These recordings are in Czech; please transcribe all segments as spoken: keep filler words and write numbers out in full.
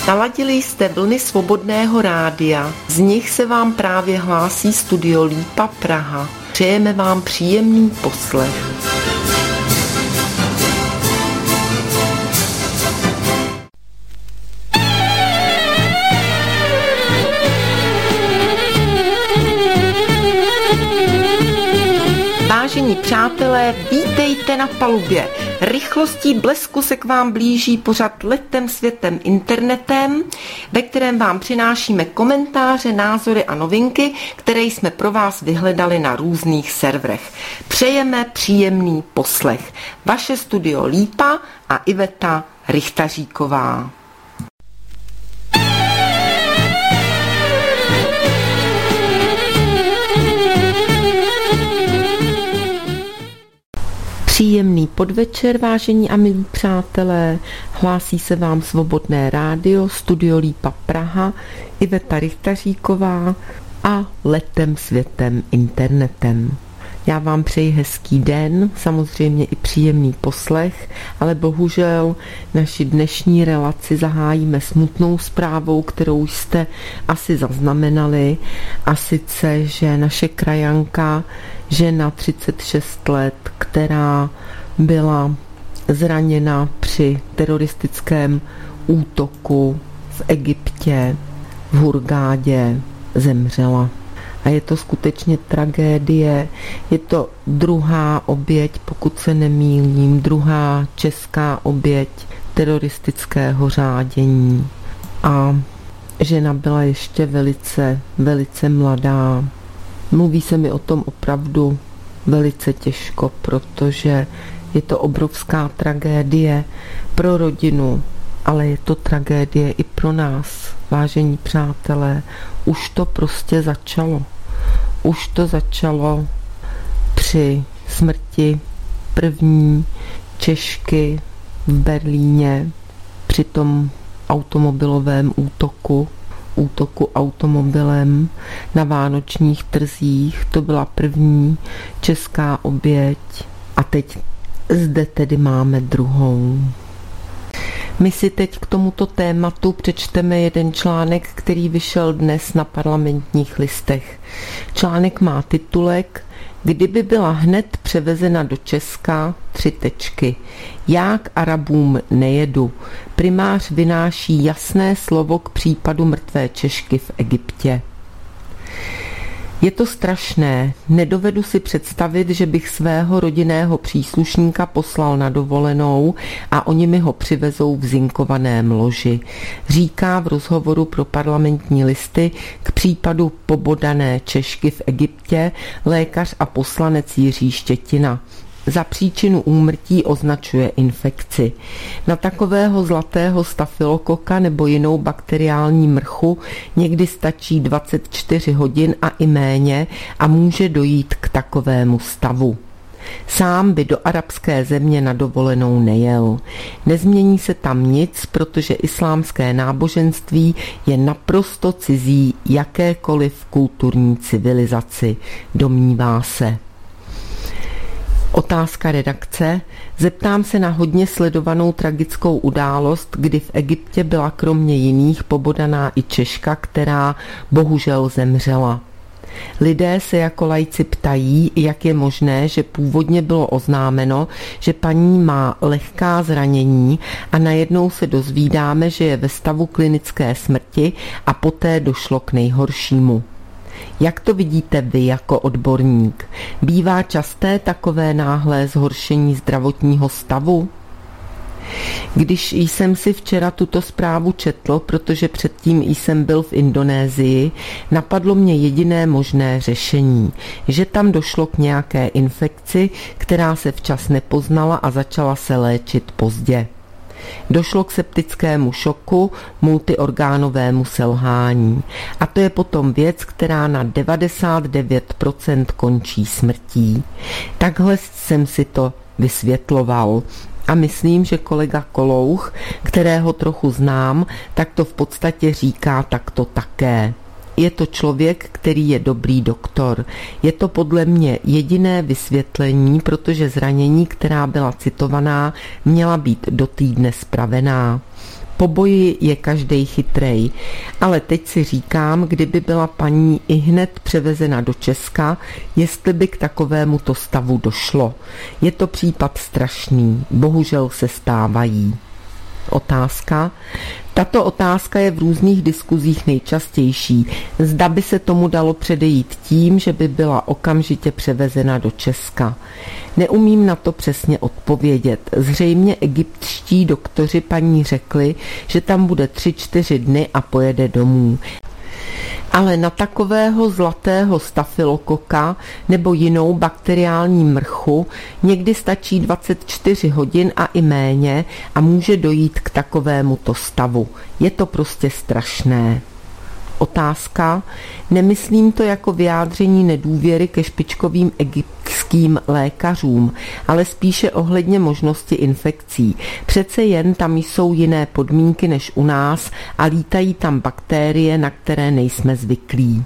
Naladili jste vlny Svobodného rádia, z nich se vám právě hlásí Studio Lípa Praha. Přejeme vám příjemný poslech. Vážení přátelé, vítejte na palubě. Rychlostí blesku se k vám blíží pořad Letem světem internetem, ve kterém vám přinášíme komentáře, názory a novinky, které jsme pro vás vyhledali na různých serverech. Přejeme příjemný poslech. Vaše Studio Lípa a Iveta Richtaříková. Příjemný podvečer, vážení a milí přátelé, hlásí se vám Svobodné rádio, Studio Lípa Praha, Iveta Richtaříková a Letem světem internetem. Já vám přeji hezký den, samozřejmě i příjemný poslech, ale bohužel naši dnešní relaci zahájíme smutnou zprávou, kterou jste asi zaznamenali, a sice, že naše krajanka, žena třicet šest let, která byla zraněna při teroristickém útoku v Egyptě, v Hurgádě, zemřela. A je to skutečně tragédie. Je to druhá oběť, pokud se nemýlím, druhá česká oběť teroristického řádění. A žena byla ještě velice, velice mladá. Mluví se mi o tom opravdu velice těžko, protože je to obrovská tragédie pro rodinu, ale je to tragédie i pro nás, vážení přátelé. Už to prostě začalo. Už to začalo při smrti první Češky v Berlíně při tom automobilovém útoku, útoku automobilem na vánočních trzích. To byla první česká oběť a teď zde tedy máme druhou. My si teď k tomuto tématu přečteme jeden článek, který vyšel dnes na Parlamentních listech. Článek má titulek Kdyby byla hned převezena do Česka, tři tečky. Já k Arabům nejedu. Primář vynáší jasné slovo k případu mrtvé Češky v Egyptě. Je to strašné, nedovedu si představit, že bych svého rodinného příslušníka poslal na dovolenou a oni mi ho přivezou v zinkovaném loži, říká v rozhovoru pro Parlamentní listy k případu pobodané Češky v Egyptě lékař a poslanec Jiří Štětina. Za příčinu úmrtí označuje infekci. Na takového zlatého stafylokoka nebo jinou bakteriální mrchu někdy stačí dvacet čtyři hodin a i méně a může dojít k takovému stavu. Sám by do arabské země na dovolenou nejel. Nezmění se tam nic, protože islámské náboženství je naprosto cizí jakékoliv kulturní civilizaci, domnívá se. Otázka redakce. Zeptám se na hodně sledovanou tragickou událost, kdy v Egyptě byla kromě jiných pobodaná i Češka, která bohužel zemřela. Lidé se jako laici ptají, jak je možné, že původně bylo oznámeno, že paní má lehká zranění a najednou se dozvídáme, že je ve stavu klinické smrti a poté došlo k nejhoršímu. Jak to vidíte vy jako odborník? Bývá časté takové náhlé zhoršení zdravotního stavu? Když jsem si včera tuto zprávu četl, protože předtím jsem byl v Indonésii, napadlo mě jediné možné řešení, že tam došlo k nějaké infekci, která se včas nepoznala a začala se léčit pozdě. Došlo k septickému šoku, multiorgánovému selhání. A to je potom věc, která na devadesát devět procent končí smrtí. Takhle jsem si to vysvětloval. A myslím, že kolega Kolouch, kterého trochu znám, tak to v podstatě říká takto také. Je to člověk, který je dobrý doktor. Je to podle mě jediné vysvětlení, protože zranění, která byla citovaná, měla být do týdne spravená. Po boji je každej chytrej, ale teď si říkám, kdyby byla paní i hned převezena do Česka, jestli by k takovémuto stavu došlo. Je to případ strašný, bohužel se stávají. Otázka. Tato otázka je v různých diskuzích nejčastější. Zda by se tomu dalo předejít tím, že by byla okamžitě převezena do Česka. Neumím na to přesně odpovědět. Zřejmě egyptští doktoři paní řekli, že tam bude tři, čtyři dny a pojede domů. Ale na takového zlatého stafylokoka nebo jinou bakteriální mrchu někdy stačí dvacet čtyři hodin a i méně a může dojít k takovémuto stavu. Je to prostě strašné. Otázka. Nemyslím to jako vyjádření nedůvěry ke špičkovým egyptským lékařům, ale spíše ohledně možnosti infekcí. Přece jen tam jsou jiné podmínky než u nás a lítají tam bakterie, na které nejsme zvyklí.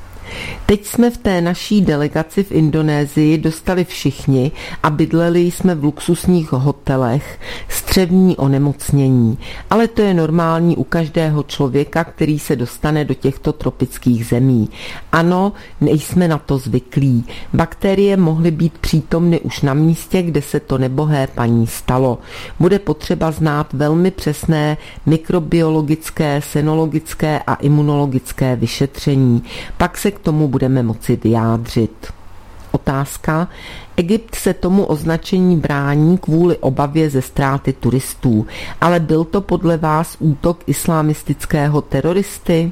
Teď jsme v té naší delegaci v Indonésii dostali všichni a bydleli jsme v luxusních hotelech, střevní onemocnění, ale to je normální u každého člověka, který se dostane do těchto tropických zemí. Ano, nejsme na to zvyklí. Bakterie mohly být přítomny už na místě, kde se to nebohé paní stalo. Bude potřeba znát velmi přesné mikrobiologické, senologické a imunologické vyšetření. Pak se k tomu budeme moci vyjádřit. Otázka. Egypt se tomu označení brání kvůli obavě ze ztráty turistů, ale byl to podle vás útok islamistického teroristy?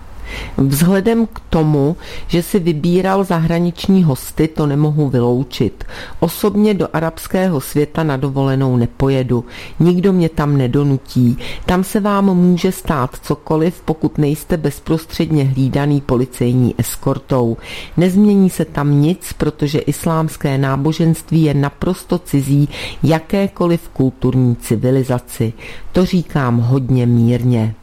Vzhledem k tomu, že si vybíral zahraniční hosty, to nemohu vyloučit. Osobně do arabského světa na dovolenou nepojedu. Nikdo mě tam nedonutí. Tam se vám může stát cokoliv, pokud nejste bezprostředně hlídaný policejní eskortou. Nezmění se tam nic, protože islámské náboženství je naprosto cizí jakékoliv kulturní civilizaci. To říkám hodně mírně.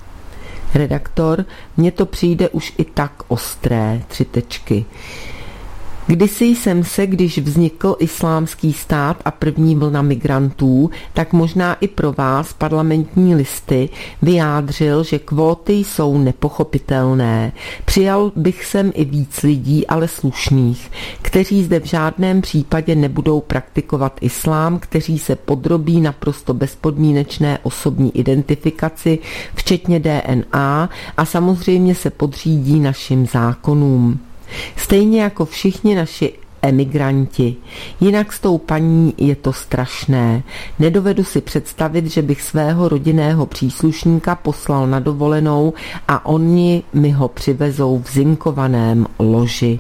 Redaktor, mně to přijde už i tak ostré, tři tečky. Kdysi jsem se, když vznikl islámský stát a první vlna migrantů, tak možná i pro vás parlamentní listy vyjádřil, že kvóty jsou nepochopitelné. Přijal bych sem i víc lidí, ale slušných, kteří zde v žádném případě nebudou praktikovat islám, kteří se podrobí naprosto bezpodmínečné osobní identifikaci, včetně D N A a samozřejmě se podřídí našim zákonům. Stejně jako všichni naši emigranti. Jinak s tou paní je to strašné. Nedovedu si představit, že bych svého rodinného příslušníka poslal na dovolenou a oni mi ho přivezou v zinkovaném loži.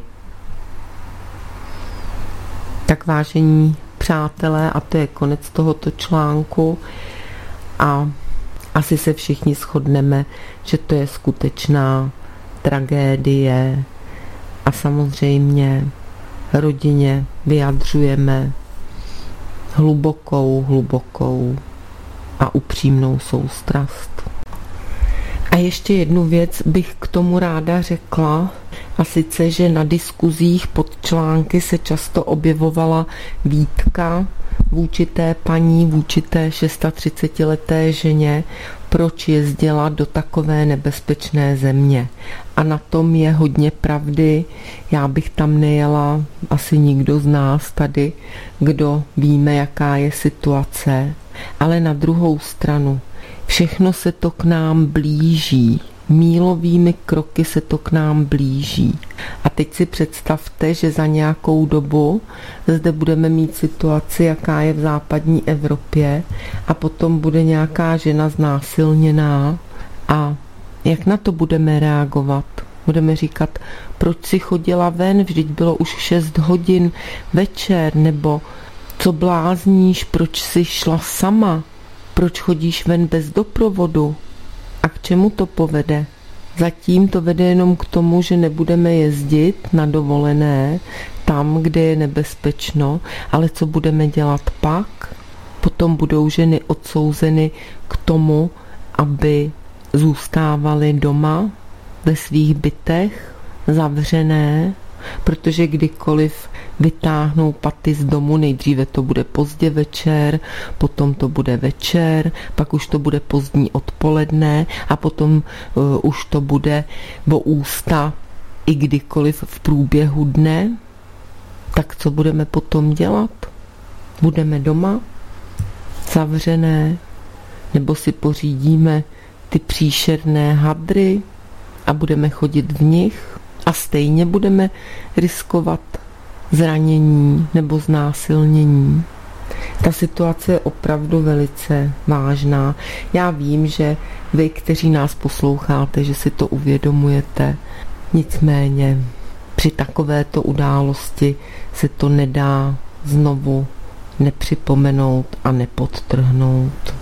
Tak vážení přátelé, a to je konec tohoto článku a asi se všichni shodneme, že to je skutečná tragédie. A samozřejmě rodině vyjadřujeme hlubokou, hlubokou a upřímnou soustrast. A ještě jednu věc bych k tomu ráda řekla, a sice, že na diskuzích pod články se často objevovala výtka vůči té paní, vůči té třicetišestileté ženě, proč jezdila do takové nebezpečné země. A na tom je hodně pravdy. Já bych tam nejela, asi nikdo z nás tady, kdo víme, jaká je situace. Ale na druhou stranu, všechno se to k nám blíží. Mílovými kroky se to k nám blíží. A teď si představte, že za nějakou dobu zde budeme mít situaci, jaká je v západní Evropě, a potom bude nějaká žena znásilněná a jak na to budeme reagovat? Budeme říkat, proč si chodila ven, vždyť bylo už šest hodin večer, nebo co blázníš, proč si šla sama, proč chodíš ven bez doprovodu? A k čemu to povede? Zatím to vede jenom k tomu, že nebudeme jezdit na dovolené tam, kde je nebezpečno, ale co budeme dělat pak? Potom budou ženy odsouzeny k tomu, aby zůstávaly doma ve svých bytech, zavřené, protože kdykoliv vytáhnou paty z domu, nejdříve to bude pozdě večer, potom to bude večer, pak už to bude pozdní odpoledne a potom uh, už to bude o ústa i kdykoliv v průběhu dne, tak co budeme potom dělat? Budeme doma zavřené, nebo si pořídíme ty příšerné hadry a budeme chodit v nich a stejně budeme riskovat zranění nebo znásilnění. Ta situace je opravdu velice vážná. Já vím, že vy, kteří nás posloucháte, že si to uvědomujete, nicméně při takovéto události se to nedá znovu nepřipomenout a nepodtrhnout.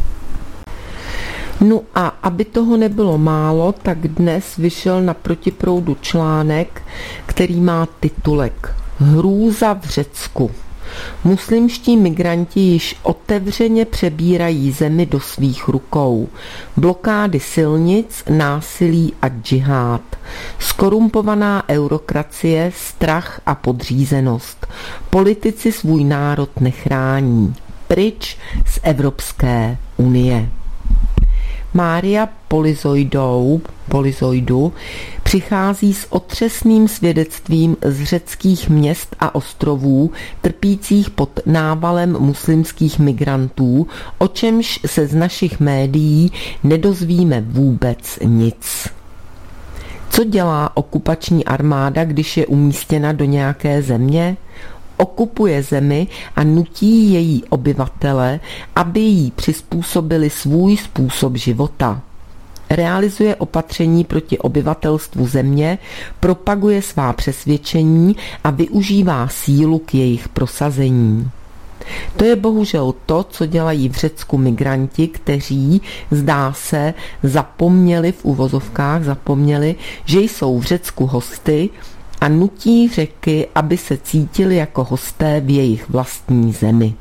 No a aby toho nebylo málo, tak dnes vyšel na Protiproudu článek, který má titulek Hrůza v Řecku. Muslimští migranti již otevřeně přebírají zemi do svých rukou. Blokády silnic, násilí a džihád. Skorumpovaná eurokracie, strach a podřízenost. Politici svůj národ nechrání. Pryč z Evropské unie. Mária Polizoidou, Polizoidu přichází s otřesným svědectvím z řeckých měst a ostrovů, trpících pod návalem muslimských migrantů, o čemž se z našich médií nedozvíme vůbec nic. Co dělá okupační armáda, když je umístěna do nějaké země? Okupuje zemi a nutí její obyvatele, aby jí přizpůsobili svůj způsob života. Realizuje opatření proti obyvatelstvu země, propaguje svá přesvědčení a využívá sílu k jejich prosazení. To je bohužel to, co dělají v Řecku migranti, kteří, zdá se, zapomněli v uvozovkách, zapomněli, že jsou v Řecku hosty, a nutí Řeky, aby se cítili jako hosté v jejich vlastní zemi.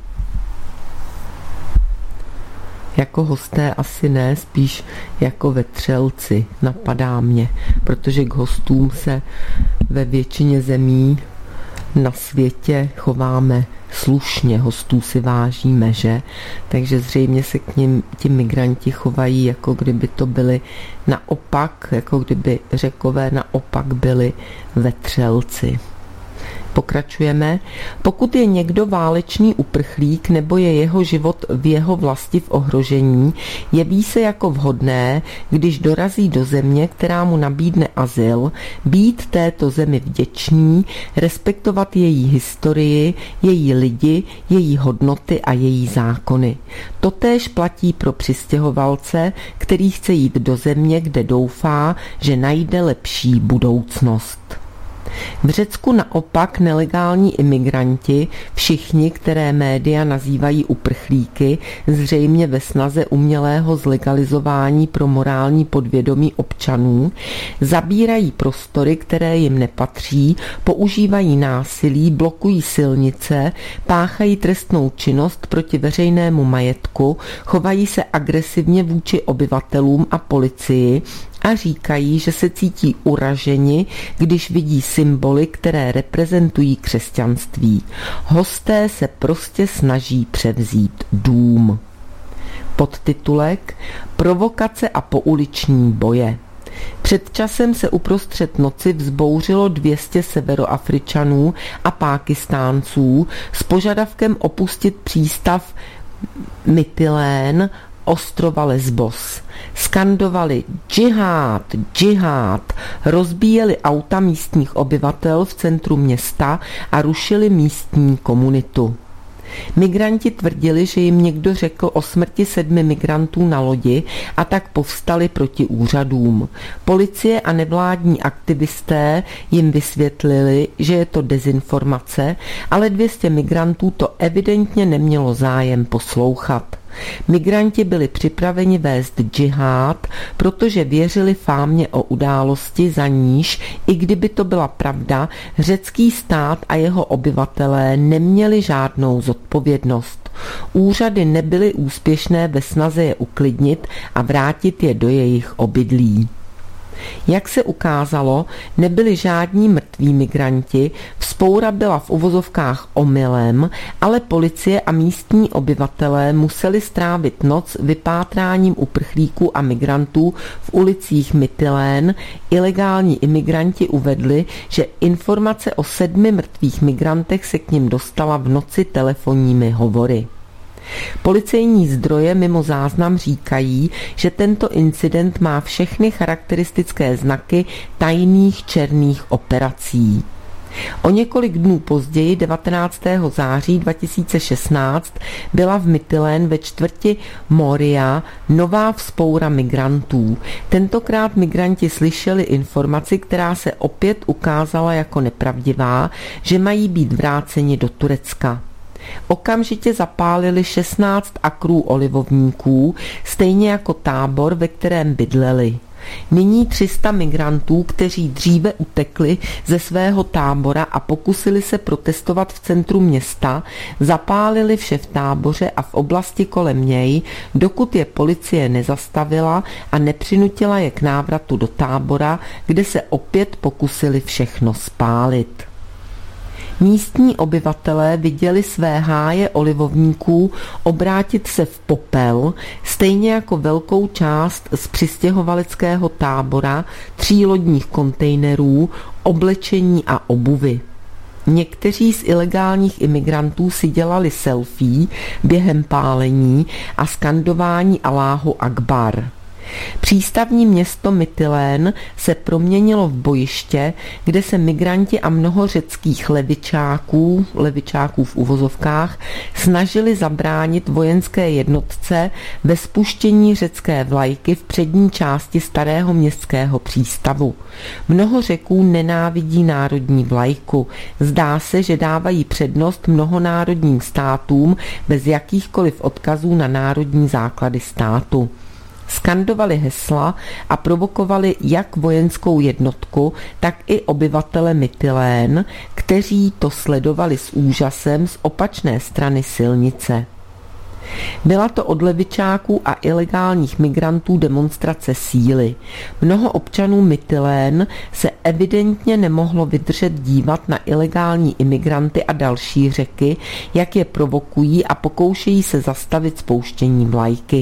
Jako hosté asi ne, spíš jako vetřelci, napadá mě, protože k hostům se ve většině zemí na světě chováme slušně, hostů si vážíme, že? Takže zřejmě se k nim ti migranti chovají, jako kdyby to byli naopak, jako kdyby Řekové naopak byli vetřelci. Pokračujeme. Pokud je někdo válečný uprchlík nebo je jeho život v jeho vlasti v ohrožení, jeví se jako vhodné, když dorazí do země, která mu nabídne azyl, být této zemi vděčný, respektovat její historii, její lidi, její hodnoty a její zákony. Totéž platí pro přistěhovalce, který chce jít do země, kde doufá, že najde lepší budoucnost. V Řecku naopak nelegální imigranti, všichni, které média nazývají uprchlíky, zřejmě ve snaze umělého zlegalizování pro morální podvědomí občanů, zabírají prostory, které jim nepatří, používají násilí, blokují silnice, páchají trestnou činnost proti veřejnému majetku, chovají se agresivně vůči obyvatelům a policii, a říkají, že se cítí uraženi, když vidí symboly, které reprezentují křesťanství. Hosté se prostě snaží převzít dům. Podtitulek Provokace a pouliční boje. Před časem se uprostřed noci vzbouřilo dvě stě Severoafričanů a Pákistánců s požadavkem opustit přístav Mytilén ostrova Lesbos. Skandovali džihád, džihád, rozbíjeli auta místních obyvatel v centru města a rušili místní komunitu. Migranti tvrdili, že jim někdo řekl o smrti sedmi migrantů na lodi a tak povstali proti úřadům. Policie a nevládní aktivisté jim vysvětlili, že je to dezinformace, ale dvě stě migrantů to evidentně nemělo zájem poslouchat. Migranti byli připraveni vést džihád, protože věřili fámě o události, za níž, i kdyby to byla pravda, řecký stát a jeho obyvatelé neměli žádnou zodpovědnost. Úřady nebyly úspěšné ve snaze je uklidnit a vrátit je do jejich obydlí. Jak se ukázalo, nebyli žádní mrtví migranti, vzpoura byla v uvozovkách omylem, ale policie a místní obyvatelé museli strávit noc vypátráním uprchlíků a migrantů v ulicích Mytilén. Ilegální imigranti uvedli, že informace o sedmi mrtvých migrantech se k nim dostala v noci telefonními hovory. Policejní zdroje mimo záznam říkají, že tento incident má všechny charakteristické znaky tajných černých operací. O několik dnů později, devatenáctého září dva tisíce šestnáct, byla v Mytilén ve čtvrti Moria nová vzpoura migrantů. Tentokrát migranti slyšeli informaci, která se opět ukázala jako nepravdivá, že mají být vráceni do Turecka. Okamžitě zapálili šestnáct akrů olivovníků, stejně jako tábor, ve kterém bydleli. Nyní tři sta migrantů, kteří dříve utekli ze svého tábora a pokusili se protestovat v centru města, zapálili vše v táboře a v oblasti kolem něj, dokud je policie nezastavila a nepřinutila je k návratu do tábora, kde se opět pokusili všechno spálit. Místní obyvatelé viděli své háje olivovníků obrátit se v popel, stejně jako velkou část z přistěhovaleckého tábora, tří lodních kontejnerů, oblečení a obuvy. Někteří z ilegálních imigrantů si dělali selfie během pálení a skandování Alláhu Akbar. Přístavní město Mytilén se proměnilo v bojiště, kde se migranti a mnoho řeckých levičáků, levičáků v uvozovkách, snažili zabránit vojenské jednotce ve spuštění řecké vlajky v přední části starého městského přístavu. Mnoho Řeků nenávidí národní vlajku. Zdá se, že dávají přednost mnohonárodním státům bez jakýchkoliv odkazů na národní základy státu. Skandovali hesla a provokovali jak vojenskou jednotku, tak i obyvatele Mytilén, kteří to sledovali s úžasem z opačné strany silnice. Byla to od levičáků a ilegálních migrantů demonstrace síly. Mnoho občanů Mytilén se evidentně nemohlo vydržet dívat na ilegální imigranty a další Řeky, jak je provokují a pokoušejí se zastavit spouštění vlajky.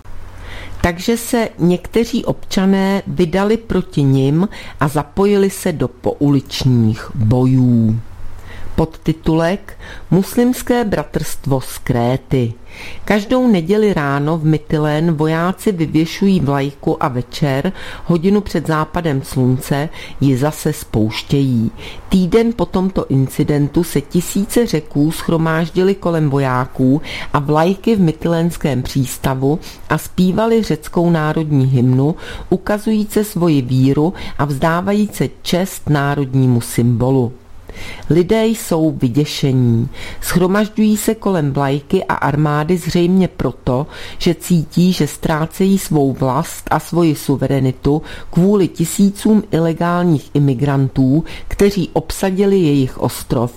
Takže se někteří občané vydali proti nim a zapojili se do pouličních bojů. Podtitulek Muslimské bratrstvo z Kréty. Každou neděli ráno v Mytilén vojáci vyvěšují vlajku a večer, hodinu před západem slunce, ji zase spouštějí. Týden po tomto incidentu se tisíce Řeků shromáždili kolem vojáků a vlajky v mytilénském přístavu a zpívali řeckou národní hymnu, ukazující svoji víru a vzdávající čest národnímu symbolu. Lidé jsou vyděšení. Shromažďují se kolem vlajky a armády zřejmě proto, že cítí, že ztrácejí svou vlast a svoji suverenitu kvůli tisícům ilegálních imigrantů, kteří obsadili jejich ostrov.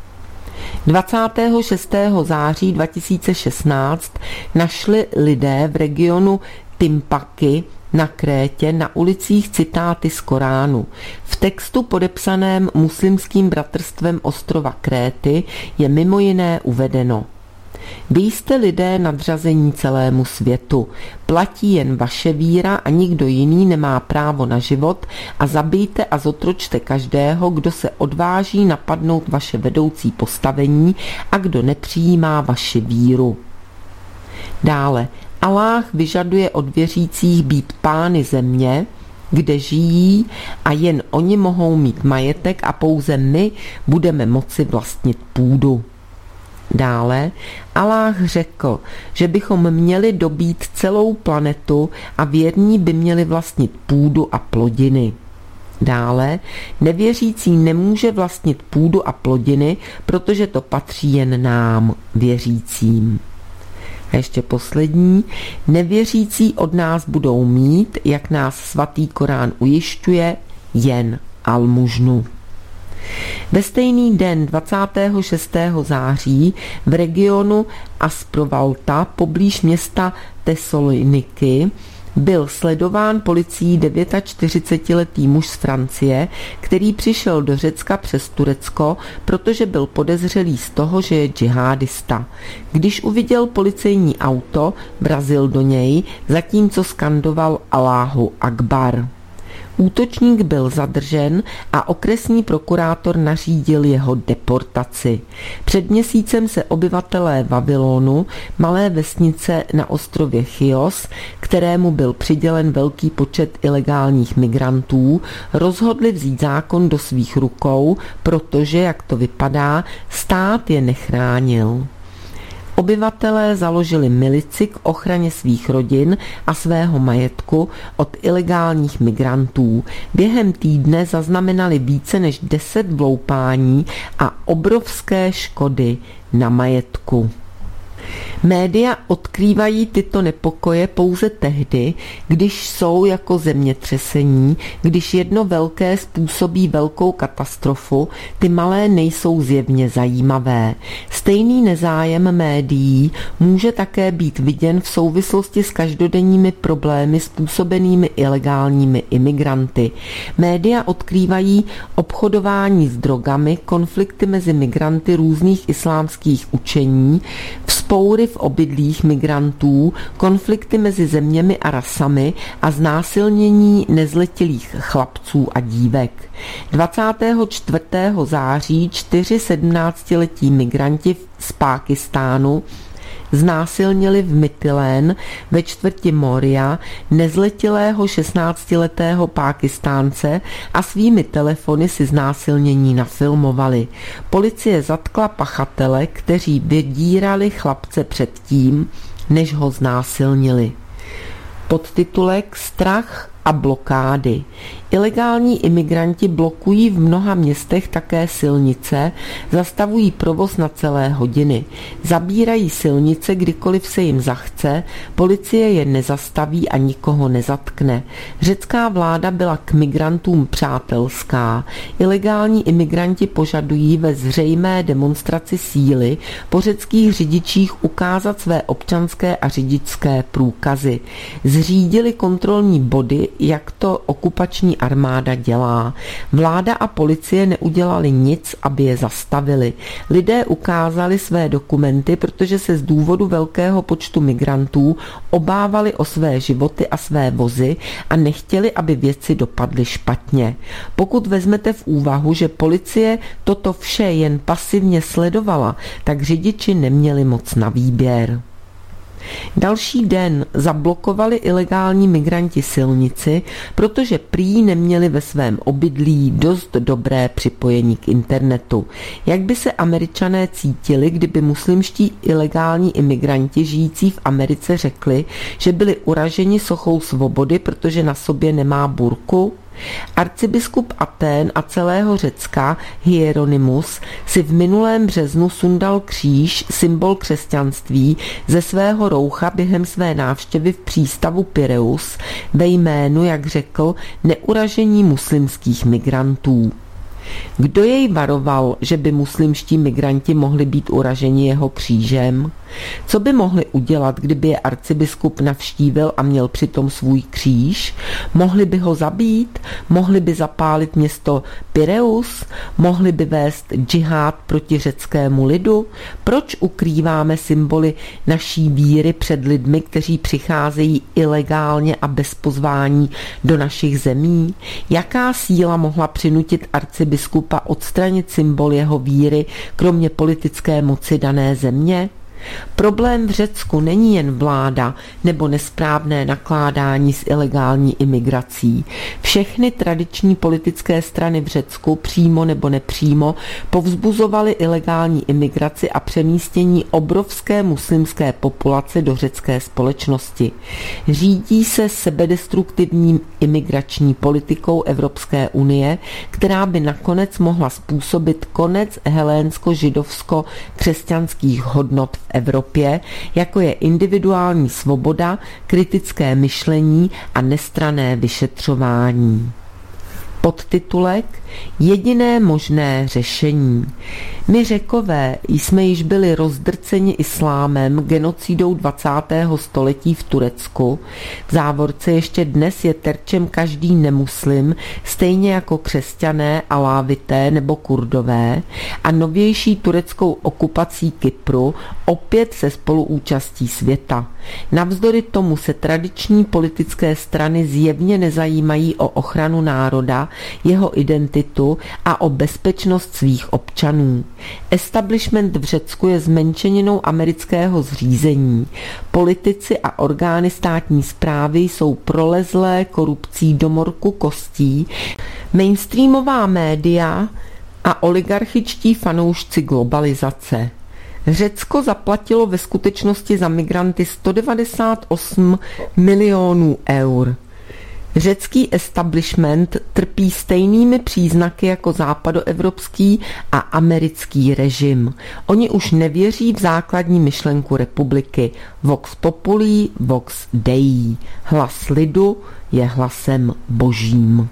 dvacátého šestého září dva tisíce šestnáct našli lidé v regionu Tympaky na Krétě na ulicích citáty z Koránu. V textu podepsaném Muslimským bratrstvem ostrova Kréty je mimo jiné uvedeno: Vy jste lidé nadřazení celému světu. Platí jen vaše víra a nikdo jiný nemá právo na život a zabijte a zotročte každého, kdo se odváží napadnout vaše vedoucí postavení a kdo nepřijímá vaši víru. Dále, Alláh vyžaduje od věřících být pány země, kde žijí, a jen oni mohou mít majetek a pouze my budeme moci vlastnit půdu. Dále Alláh řekl, že bychom měli dobít celou planetu a věrní by měli vlastnit půdu a plodiny. Dále, nevěřící nemůže vlastnit půdu a plodiny, protože to patří jen nám, věřícím. A ještě poslední, nevěřící od nás budou mít, jak nás svatý Korán ujišťuje, jen almužnu. Ve stejný den dvacátého šestého září v regionu Asprovalta poblíž města Tesaloniky Byl sledován policií čtyřicetiletý muž z Francie, který přišel do Řecka přes Turecko, protože byl podezřelý z toho, že je džihádista. Když uviděl policejní auto, vrazil do něj, zatímco skandoval Alláhu Akbar. Útočník byl zadržen a okresní prokurátor nařídil jeho deportaci. Před měsícem se obyvatelé Babylonu, malé vesnice na ostrově Chios, kterému byl přidělen velký počet ilegálních migrantů, rozhodli vzít zákon do svých rukou, protože, jak to vypadá, stát je nechránil. Obyvatelé založili milici k ochraně svých rodin a svého majetku od ilegálních migrantů. Během týdne zaznamenali více než deset vloupání a obrovské škody na majetku. Média odkrývají tyto nepokoje pouze tehdy, když jsou jako zemětřesení, když jedno velké způsobí velkou katastrofu, ty malé nejsou zjevně zajímavé. Stejný nezájem médií může také být viděn v souvislosti s každodenními problémy způsobenými ilegálními imigranty. Média odkrývají obchodování s drogami, konflikty mezi migranty různých islámských učení, vzpoury v obydlích migrantů, konflikty mezi zeměmi a rasami a znásilnění nezletilých chlapců a dívek. dvacátého čtvrtého září čtyři sedmnáctiletí migranti z Pákistánu znásilnili v Mytilén ve čtvrti Moria nezletilého šestnáctiletého Pákistánce a svými telefony si znásilnění nafilmovali. Policie zatkla pachatele, kteří vydírali chlapce předtím, než ho znásilnili. Podtitulek Strach a blokády. Ilegální imigranti blokují v mnoha městech také silnice, zastavují provoz na celé hodiny, zabírají silnice, kdykoliv se jim zachce, policie je nezastaví a nikoho nezatkne. Řecká vláda byla k migrantům přátelská. Ilegální imigranti požadují ve zřejmé demonstraci síly po řeckých řidičích ukázat své občanské a řidičské průkazy. Zřídili kontrolní body, jak to okupační armáda dělá. Vláda a policie neudělali nic, aby je zastavili. Lidé ukázali své dokumenty, protože se z důvodu velkého počtu migrantů obávali o své životy a své vozy a nechtěli, aby věci dopadly špatně. Pokud vezmete v úvahu, že policie toto vše jen pasivně sledovala, tak řidiči neměli moc na výběr. Další den zablokovali ilegální migranti silnici, protože prý neměli ve svém obydlí dost dobré připojení k internetu. Jak by se Američané cítili, kdyby muslimští ilegální imigranti žijící v Americe řekli, že byli uraženi sochou svobody, protože na sobě nemá burku? Arcibiskup Atén a celého Řecka Hieronymus si v minulém březnu sundal kříž, symbol křesťanství, ze svého roucha během své návštěvy v přístavu Pireus ve jménu, jak řekl, neuražení muslimských migrantů. Kdo jej varoval, že by muslimští migranti mohli být uraženi jeho křížem? Co by mohli udělat, kdyby je arcibiskup navštívil a měl přitom svůj kříž? Mohli by ho zabít? Mohli by zapálit město Pireus? Mohli by vést džihád proti řeckému lidu? Proč ukrýváme symboly naší víry před lidmi, kteří přicházejí ilegálně a bez pozvání do našich zemí? Jaká síla mohla přinutit arcibiskupa odstranit symbol jeho víry, kromě politické moci dané země? Problém v Řecku není jen vláda nebo nesprávné nakládání s ilegální imigrací. Všechny tradiční politické strany v Řecku přímo nebo nepřímo povzbuzovaly ilegální imigraci a přemístění obrovské muslimské populace do řecké společnosti. Řídí se sebedestruktivní imigrační politikou Evropské unie, která by nakonec mohla způsobit konec helénsko-židovsko-křesťanských hodnot v Evropě, jako je individuální svoboda, kritické myšlení a nestranné vyšetřování. Podtitulek Jediné možné řešení. My Řekové jsme již byli rozdrceni islámem, genocidou dvacátého století v Turecku. V závorce ještě dnes je terčem každý nemuslim, stejně jako křesťané, alávité nebo kurdové, a novější tureckou okupací Kypru opět se spoluúčastí světa. Navzdory tomu se tradiční politické strany zjevně nezajímají o ochranu národa, jeho identitu a o bezpečnost svých občanů. Establishment v Řecku je zmenšeninou amerického zřízení. Politici a orgány státní správy jsou prolezlé korupcí do morku kostí, mainstreamová média a oligarchičtí fanoušci globalizace. Řecko zaplatilo ve skutečnosti za migranty sto devadesát osm milionů eur. Řecký establishment trpí stejnými příznaky jako západoevropský a americký režim. Oni už nevěří v základní myšlenku republiky. Vox populi, vox dei. Hlas lidu je hlasem božím.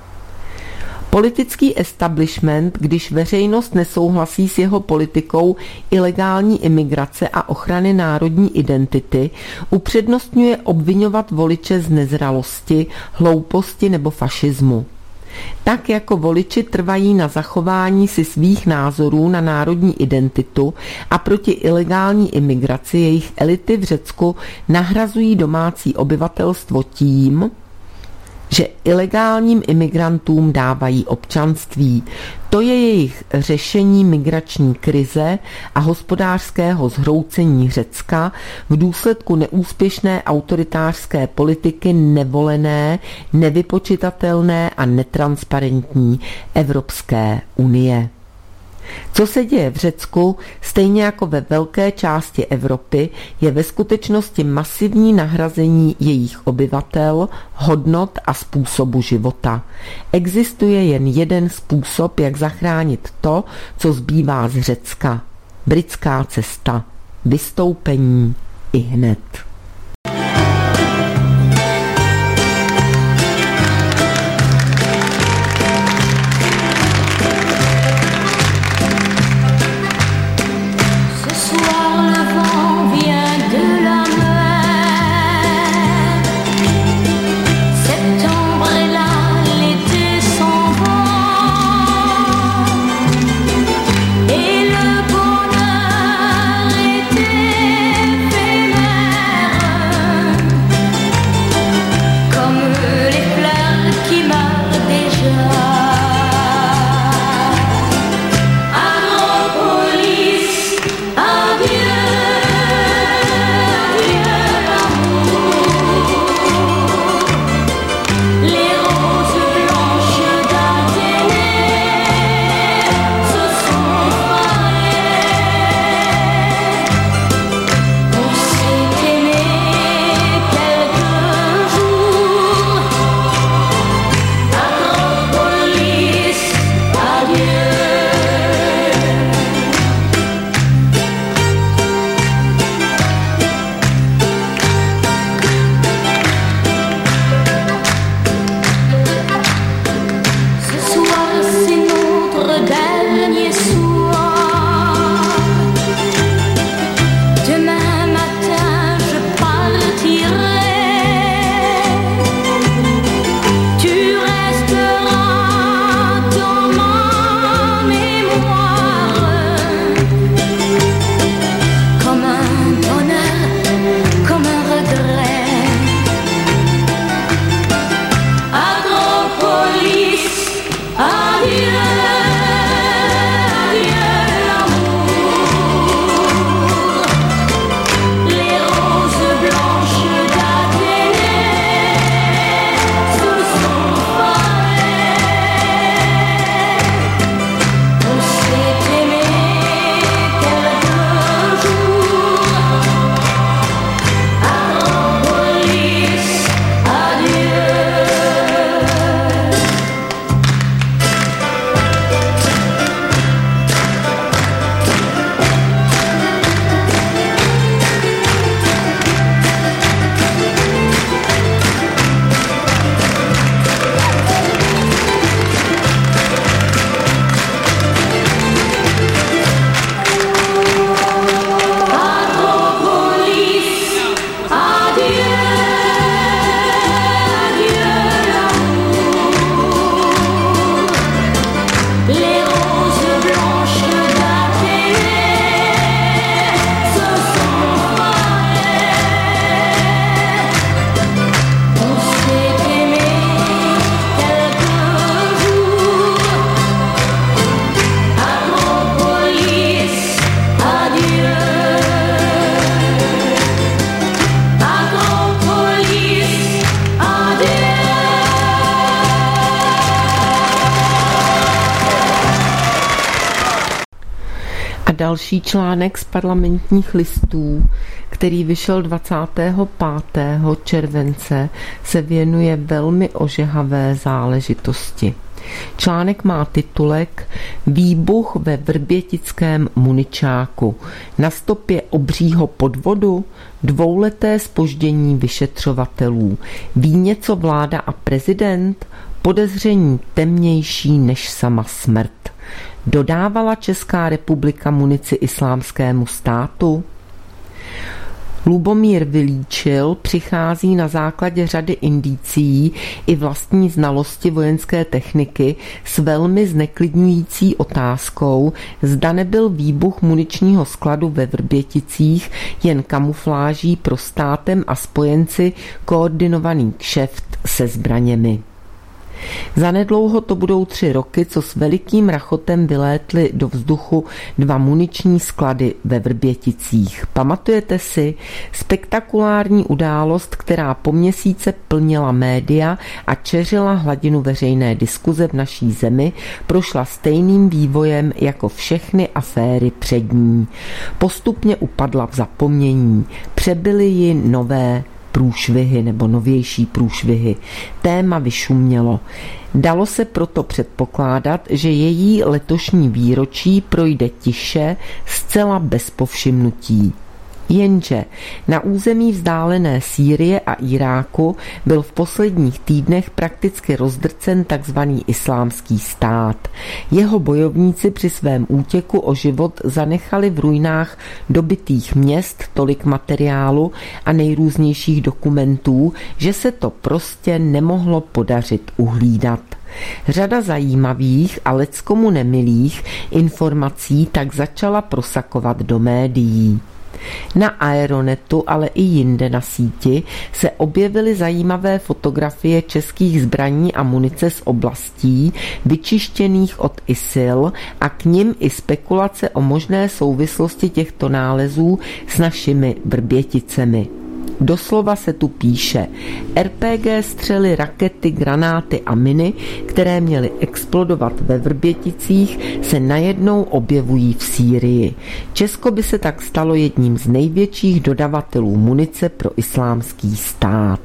Politický establishment, když veřejnost nesouhlasí s jeho politikou ilegální imigrace a ochrany národní identity, upřednostňuje obviňovat voliče z nezralosti, hlouposti nebo fašismu. Tak jako voliči trvají na zachování si svých názorů na národní identitu a proti ilegální imigraci, jejich elity v Řecku nahrazují domácí obyvatelstvo tím, že ilegálním imigrantům dávají občanství. To je jejich řešení migrační krize a hospodářského zhroucení Řecka v důsledku neúspěšné autoritářské politiky nevolené, nevypočitatelné a netransparentní Evropské unie. Co se děje v Řecku, stejně jako ve velké části Evropy, je ve skutečnosti masivní nahrazení jejich obyvatel, hodnot a způsobu života. Existuje jen jeden způsob, jak zachránit to, co zbývá z Řecka. Britská cesta. Vystoupení ihned. Et le bonheur était éphémère. další článek z Parlamentních listů, který vyšel dvacátého pátého července, se věnuje velmi ožehavé záležitosti. Článek má titulek Výbuch ve vrbětickém muničáku. Na stopě obřího podvodu dvouleté zpoždění vyšetřovatelů. Ví něco vláda a prezident? Podezření temnější než sama smrt. Dodávala Česká republika munici Islámskému státu? Lubomír Vylíčil přichází na základě řady indicií i vlastní znalosti vojenské techniky s velmi zneklidňující otázkou, zda nebyl výbuch muničního skladu ve Vrběticích jen kamufláží pro státem a spojenci koordinovaný kšeft se zbraněmi. Zanedlouho to budou tři roky, co s velikým rachotem vylétly do vzduchu dva muniční sklady ve Vrběticích. Pamatujete si spektakulární událost, která po měsíce plnila média a čeřila hladinu veřejné diskuze v naší zemi, prošla stejným vývojem jako všechny aféry před ní. Postupně upadla v zapomnění, přebyly ji nové průšvihy nebo novější průšvihy. Téma vyšumělo. Dalo se proto předpokládat, že její letošní výročí projde tiše, zcela bez povšimnutí. Jenže na území vzdálené Sýrie a Iráku byl v posledních týdnech prakticky rozdrcen tzv. Islámský stát. Jeho bojovníci při svém útěku o život zanechali v ruinách dobytých měst tolik materiálu a nejrůznějších dokumentů, že se to prostě nemohlo podařit uhlídat. Řada zajímavých a leckomu nemilých informací tak začala prosakovat do médií. Na Aeronetu, ale i jinde na síti se objevily zajímavé fotografie českých zbraní a munice z oblastí vyčištěných od I S I L a k nim i spekulace o možné souvislosti těchto nálezů s našimi Vrběticemi. Doslova se tu píše, R P G střely, rakety, granáty a miny, které měly explodovat ve Vrběticích, se najednou objevují v Sýrii. Česko by se tak stalo jedním z největších dodavatelů munice pro Islámský stát.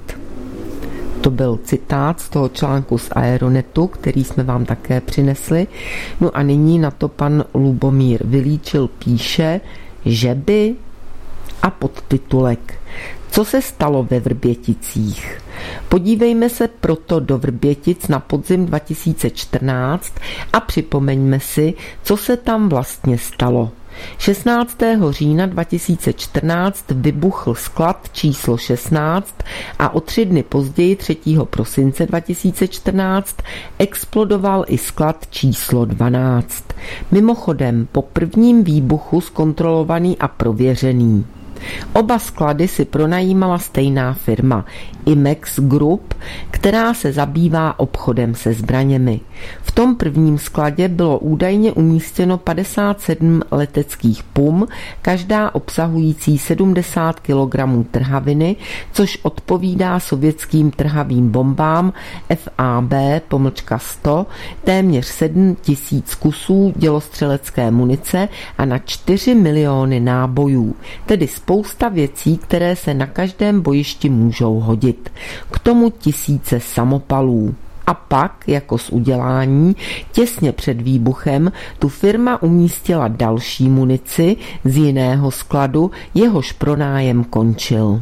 To byl citát z toho článku z Aeronetu, který jsme vám také přinesli. No a nyní na to pan Lubomír Vylíčil píše, že by a podtitulek Co se stalo ve Vrběticích? Podívejme se proto do Vrbětic na podzim dva tisíce čtrnáct a připomeňme si, co se tam vlastně stalo. šestnáctého října dva tisíce čtrnáct vybuchl sklad číslo šestnáct a o tři dny později třetího prosince dva tisíce čtrnáct explodoval i sklad číslo dvanáct. Mimochodem po prvním výbuchu zkontrolovaný a prověřený. Oba sklady si pronajímala stejná firma Imex Group, která se zabývá obchodem se zbraněmi. V tom prvním skladě bylo údajně umístěno padesát sedm leteckých pum, každá obsahující sedmdesát kilogramů trhaviny, což odpovídá sovětským trhavým bombám F A B sto, téměř sedm tisíc kusů dělostřelecké munice a na čtyři miliony nábojů, tedy spousta věcí, které se na každém bojišti můžou hodit. K tomu tisíce samopalů. A pak, jako z udělání, těsně před výbuchem, tu firma umístila další munici z jiného skladu, jehož pronájem končil.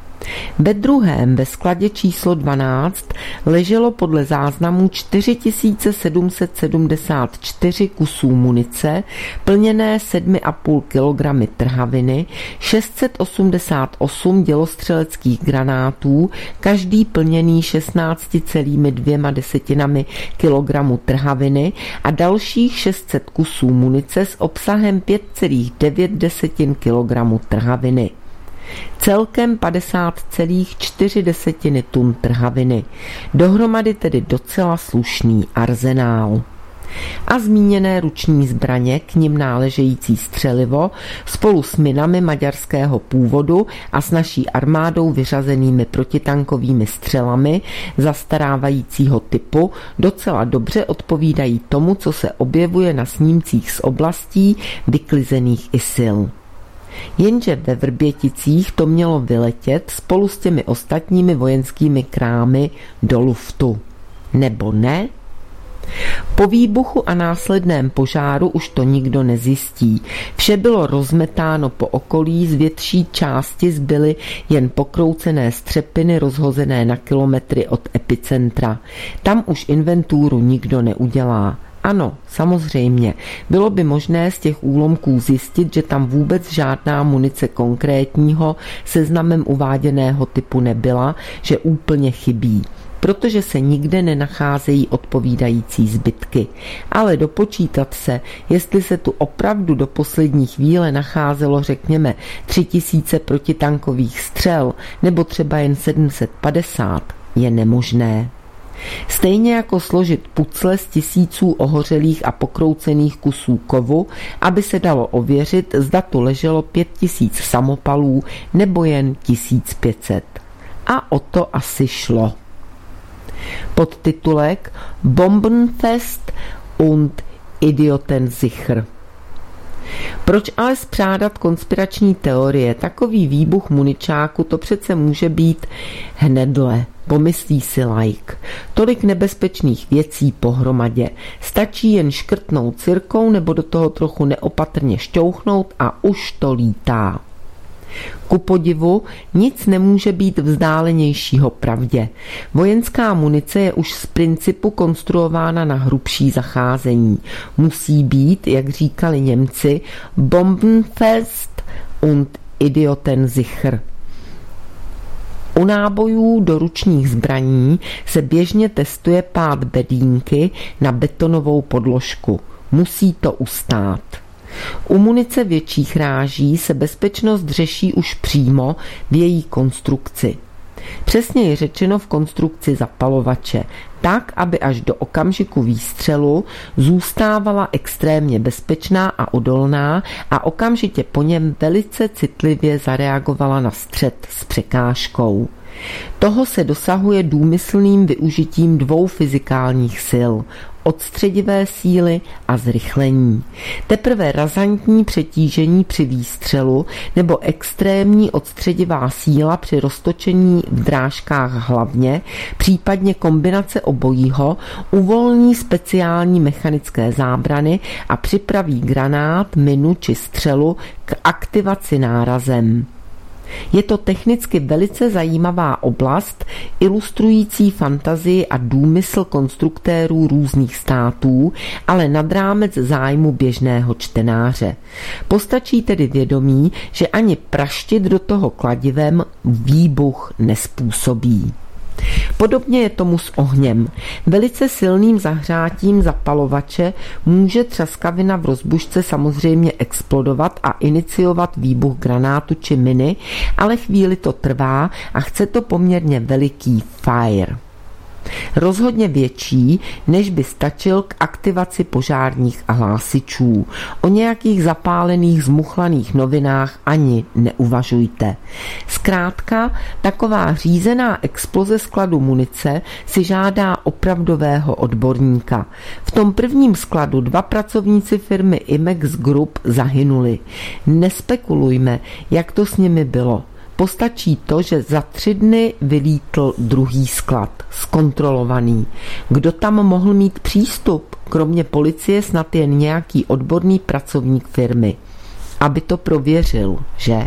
Ve druhém, ve skladě číslo dvanáct, leželo podle záznamů čtyři tisíce sedm set sedmdesát čtyři kusů munice, plněné sedm a půl kilogramy trhaviny, šest set osmdesát osm dělostřeleckých granátů, každý plněný šestnáct celá dvě kilogramu trhaviny a dalších šest set kusů munice s obsahem pět celá devět kilogramu trhaviny. Celkem padesát celá čtyři tun trhaviny. Dohromady tedy docela slušný arzenál. A zmíněné ruční zbraně, k nim náležející střelivo, spolu s minami maďarského původu a s naší armádou vyřazenými protitankovými střelami zastarávajícího typu docela dobře odpovídají tomu, co se objevuje na snímcích z oblastí vyklizených I S I L. Jenže ve Vrběticích to mělo vyletět spolu s těmi ostatními vojenskými krámy do luftu. Nebo ne? Po výbuchu a následném požáru už to nikdo nezjistí. Vše bylo rozmetáno po okolí, z větší části zbyly jen pokroucené střepiny rozhozené na kilometry od epicentra. Tam už inventuru nikdo neudělá. Ano, samozřejmě, bylo by možné z těch úlomků zjistit, že tam vůbec žádná munice konkrétního seznamem uváděného typu nebyla, že úplně chybí, protože se nikde nenacházejí odpovídající zbytky. Ale dopočítat se, jestli se tu opravdu do poslední chvíle nacházelo, řekněme, tři tisíce protitankových střel nebo třeba jen sedm set padesát, je nemožné. Stejně jako složit pucle z tisíců ohořelých a pokroucených kusů kovu, aby se dalo ověřit, zda tu leželo pět tisíc samopalů nebo jen tisíc pět set. A o to asi šlo. Podtitulek Bombenfest und Idiotensicher. Proč ale spřádat konspirační teorie? Takový výbuch muničáku to přece může být hnedle, pomyslí si laik. Tolik nebezpečných věcí pohromadě. Stačí jen škrtnout cirkou nebo do toho trochu neopatrně šťouchnout a už to lítá. Ku podivu nic nemůže být vzdálenějšího pravdě. Vojenská munice je už z principu konstruována na hrubší zacházení. Musí být, jak říkali Němci, Bombenfest und Idiotensicher. U nábojů do ručních zbraní se běžně testuje pád bedínky na betonovou podložku. Musí to ustát. U munice větších ráží se bezpečnost řeší už přímo v její konstrukci. Přesněji řečeno v konstrukci zapalovače, tak, aby až do okamžiku výstřelu zůstávala extrémně bezpečná a odolná a okamžitě po něm velice citlivě zareagovala na střet s překážkou. Toho se dosahuje důmyslným využitím dvou fyzikálních sil, odstředivé síly a zrychlení. Teprve razantní přetížení při výstřelu nebo extrémní odstředivá síla při roztočení v drážkách hlavně, případně kombinace obojího, uvolní speciální mechanické zábrany a připraví granát, minu či střelu k aktivaci nárazem. Je to technicky velice zajímavá oblast, ilustrující fantazii a důmysl konstruktérů různých států, ale nad rámec zájmu běžného čtenáře. Postačí tedy vědomí, že ani praštit do toho kladivem výbuch nespůsobí. Podobně je tomu s ohněm. Velice silným zahřátím zapalovače může třaskavina v rozbušce samozřejmě explodovat a iniciovat výbuch granátu či miny, ale chvíli to trvá a chce to poměrně veliký fire. Rozhodně větší, než by stačil k aktivaci požárních a hlásičů. O nějakých zapálených zmuchlaných novinách ani neuvažujte. Zkrátka, taková řízená exploze skladu munice si žádá opravdového odborníka. V tom prvním skladu dva pracovníci firmy Imex Group zahynuli. Nespekulujme, jak to s nimi bylo. Postačí to, že za tři dny vylítl druhý sklad, zkontrolovaný. Kdo tam mohl mít přístup? Kromě policie snad jen nějaký odborný pracovník firmy. Aby to prověřil, že?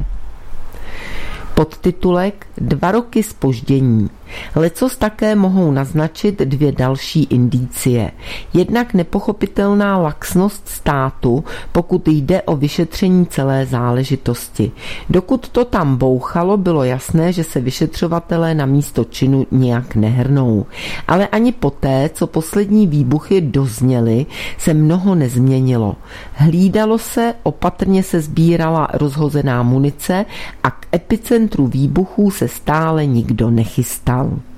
Podtitulek Dva roky zpoždění. Lecos také mohou naznačit dvě další indicie. Jednak nepochopitelná laxnost státu, pokud jde o vyšetření celé záležitosti. Dokud to tam bouchalo, bylo jasné, že se vyšetřovatelé na místo činu nijak nehrnou. Ale ani poté, co poslední výbuchy dozněly, se mnoho nezměnilo. Hlídalo se, opatrně se sbírala rozhozená munice a k epicentru výbuchů se stále nikdo nechystal.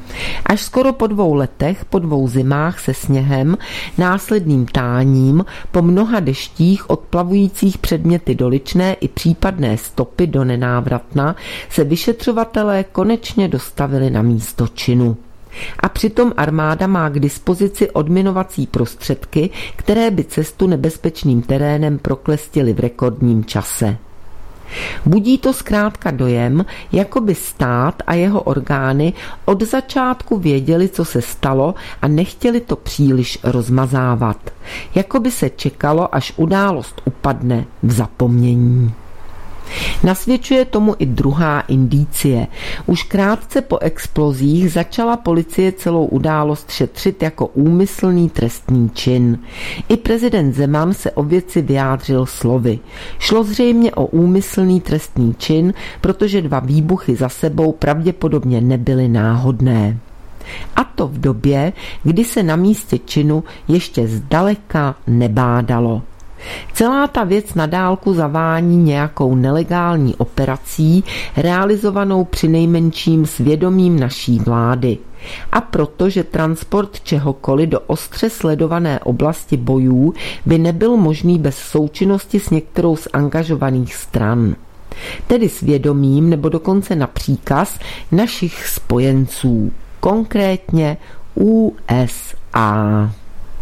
Až skoro po dvou letech, po dvou zimách se sněhem, následným táním, po mnoha deštích odplavujících předměty doličné i případné stopy do nenávratna, se vyšetřovatelé konečně dostavili na místo činu. A přitom armáda má k dispozici odminovací prostředky, které by cestu nebezpečným terénem proklestily v rekordním čase. Budí to zkrátka dojem, jako by stát a jeho orgány od začátku věděli, co se stalo a nechtěli to příliš rozmazávat. Jako by se čekalo, až událost upadne v zapomnění. Nasvědčuje tomu i druhá indicie. Už krátce po explozích začala policie celou událost šetřit jako úmyslný trestný čin. I prezident Zeman se o věci vyjádřil slovy. Šlo zřejmě o úmyslný trestný čin, protože dva výbuchy za sebou pravděpodobně nebyly náhodné. A to v době, kdy se na místě činu ještě zdaleka nebádalo. Celá ta věc na dálku zavání nějakou nelegální operací, realizovanou přinejmenším svědomím naší vlády. A protože transport čehokoliv do ostře sledované oblasti bojů by nebyl možný bez součinnosti s některou z angažovaných stran. Tedy svědomím nebo dokonce na příkaz našich spojenců, konkrétně U S A.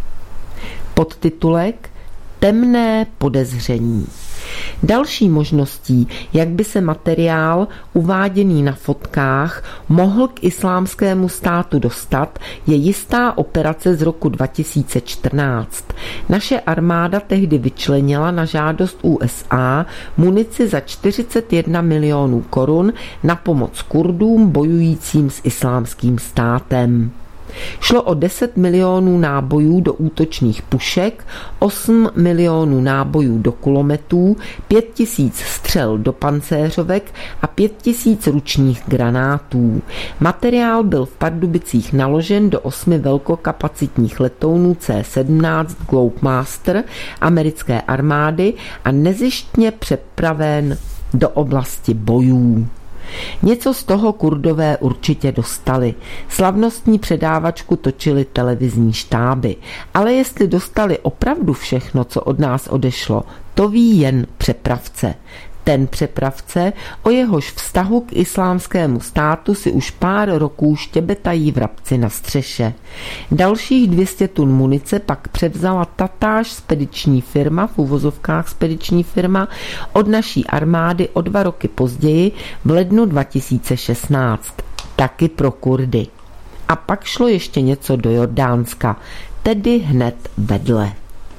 Podtitulek Temné podezření. Další možností, jak by se materiál uváděný na fotkách mohl k islámskému státu dostat, je jistá operace z roku dva tisíce čtrnáct. Naše armáda tehdy vyčlenila na žádost U S A munici za čtyřicet jedna milionů korun na pomoc Kurdům bojujícím s islámským státem. Šlo o deset milionů nábojů do útočných pušek, osm milionů nábojů do kulometů, pět tisíc střel do pancéřovek a pět tisíc ručních granátů. Materiál byl v Pardubicích naložen do osmi velkokapacitních letounů C sedmnáct Globemaster americké armády a nezištně přepraven do oblasti bojů. Něco z toho Kurdové určitě dostali. Slavnostní předávačku točili televizní štáby. Ale jestli dostali opravdu všechno, co od nás odešlo, to ví jen přepravce. Ten přepravce, o jehož vztahu k islámskému státu si už pár roků štěbetají vrabci na střeše. Dalších dvě stě tun munice pak převzala tatáž spediční firma, v uvozovkách spediční firma, od naší armády o dva roky později v lednu dva tisíce šestnáct. Taky pro Kurdy. A pak šlo ještě něco do Jordánska, tedy hned vedle.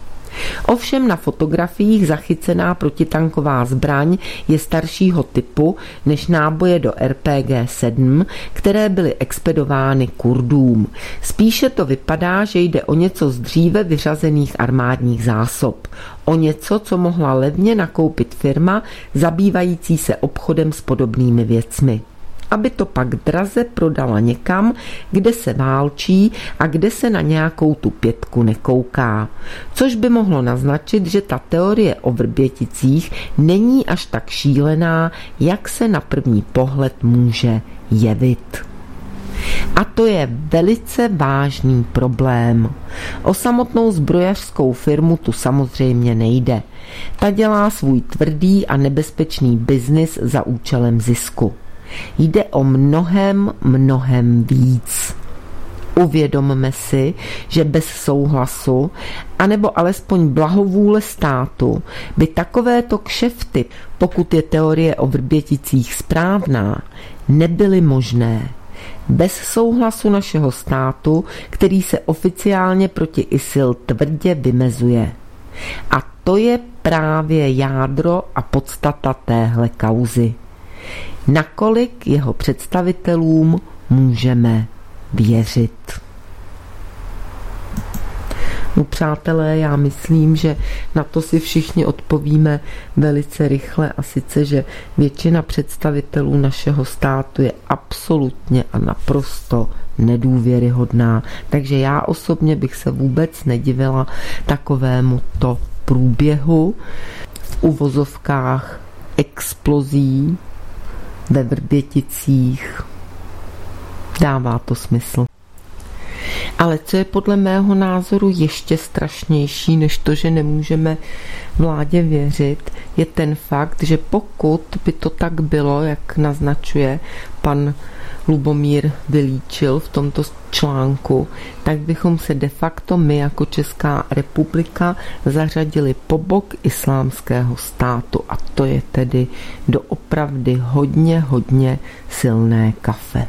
Ovšem na fotografiích zachycená protitanková zbraň je staršího typu než náboje do R P G sedm, které byly expedovány Kurdům. Spíše to vypadá, že jde o něco z dříve vyřazených armádních zásob. O něco, co mohla levně nakoupit firma zabývající se obchodem s podobnými věcmi. Aby to pak draze prodala někam, kde se válčí a kde se na nějakou tu pětku nekouká. Což by mohlo naznačit, že ta teorie o Vrběticích není až tak šílená, jak se na první pohled může jevit. A to je velice vážný problém. O samotnou zbrojařskou firmu tu samozřejmě nejde. Ta dělá svůj tvrdý a nebezpečný biznis za účelem zisku. Jde o mnohem, mnohem víc. Uvědomme si, že bez souhlasu, anebo alespoň blahovůle státu, by takovéto kšefty, pokud je teorie o Vrběticích správná, nebyly možné. Bez souhlasu našeho státu, který se oficiálně proti ISIL tvrdě vymezuje. A to je právě jádro a podstata téhle kauzy. Nakolik jeho představitelům můžeme věřit. No přátelé, já myslím, že na to si všichni odpovíme velice rychle a sice, že většina představitelů našeho státu je absolutně a naprosto nedůvěryhodná. Takže já osobně bych se vůbec nedivila takovému to průběhu v uvozovkách explozí ve Vrběticích. Dává to smysl. Ale co je podle mého názoru ještě strašnější, než to, že nemůžeme vládě věřit, je ten fakt, že pokud by to tak bylo, jak naznačuje pan Lubomír Vylíčil v tomto článku, tak bychom se de facto my jako Česká republika zařadili po bok Islámského státu a to je tedy doopravdy hodně, hodně silné kafe.